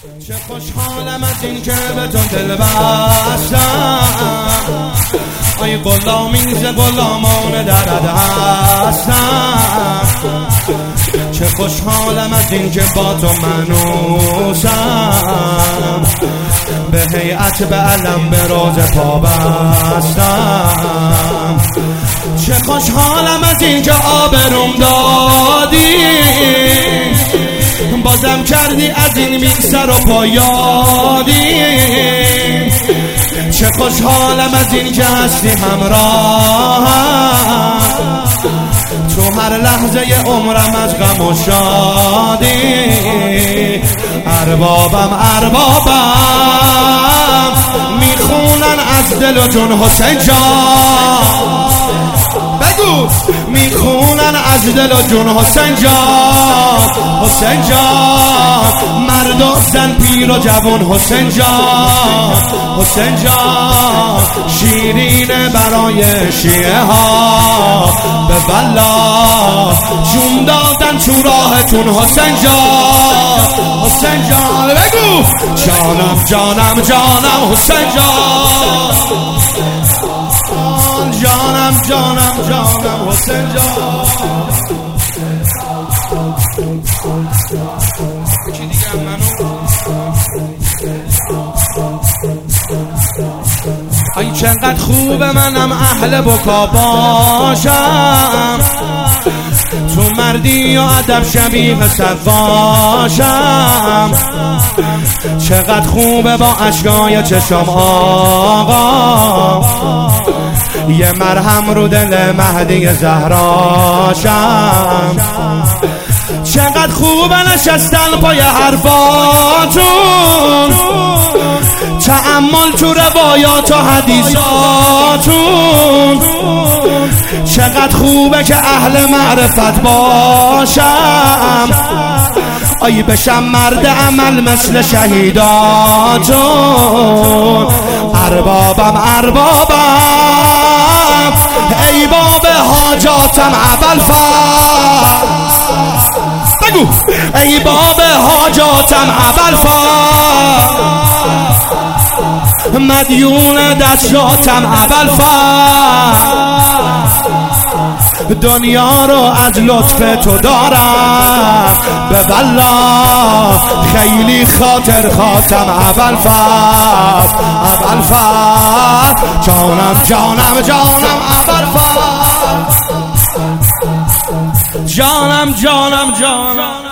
چه خوشحالم از این که به تو دل بستم، ای غلامی ز غلامان درد هستم. چه خوشحالم از این که با تو منوسم، به هیئت به علم به روز پا بستم. چه خوشحالم از این که آبروم دادی، بازم کردی از این بی سر و پا یادی. چه خوشحالم از این که هستی همراهم، تو هر لحظه عمرم از غم و شادی. اربابم میخونن از دل و جون حسین جان، بگو میخونن از دل و جون حسین جان. حسین جان مرد و زن پیر و جوان حسین جان. حسین جان شیرین برای شیعه ها، به والله جون دادن تو راهتون حسین جان. حسین جان بگو جانم جانم جانم حسین جان. جانم جانم جانم حسین جان. ای چقدر خوبه منم اهل بکا باشم، تو مردی و ادب شبیه صفاشم. چقدر خوبه با اشکای چشم آقا، یه مرهم رو دل مهدی زهراشم. چقدر خوبه نشستن پای حرفاتون، تأمل تو روایات و حدیثاتون. چقدر خوبه که اهل معرفت باشم، ای بشم مرد عمل مثل شهیداتون. اربابم ای باب حاجاتم اول فر، بگو ای باب حاجاتم اول فر، مدیون دستاتم اول فر. دنیا رو از لطف تو دارم، به والله خیلی خاطر خواستم اول فر. اول فر جانم جانم جانم اول فر. جانم جانم جانم